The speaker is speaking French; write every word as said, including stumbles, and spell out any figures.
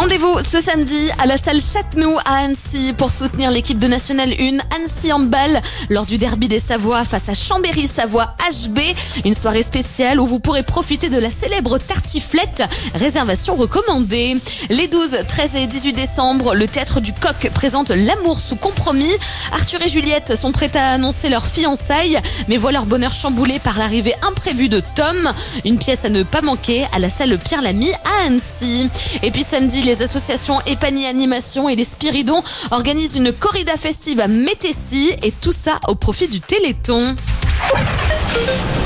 Rendez-vous ce samedi à la salle Châtenoux à Annecy pour soutenir l'équipe de National un Annecy Handball lors du derby des Savoies face à Chambéry-Savoie H B. Une soirée spéciale où vous pourrez profiter de la célèbre tartiflette. Réservation recommandée. Les douze, treize et dix-huit décembre, le Théâtre du Coq présente L'amour sous compromis. Arthur et Juliette sont prêts à annoncer leur fiançailles, mais voient leur bonheur chamboulé par l'arrivée imprévue de Tom. Une pièce à ne pas manquer à la salle Pierre Lamy à Annecy. Et puis samedi, les associations Epany Animation et les Spiridons organisent une corrida festive à Métessy et tout ça au profit du Téléthon.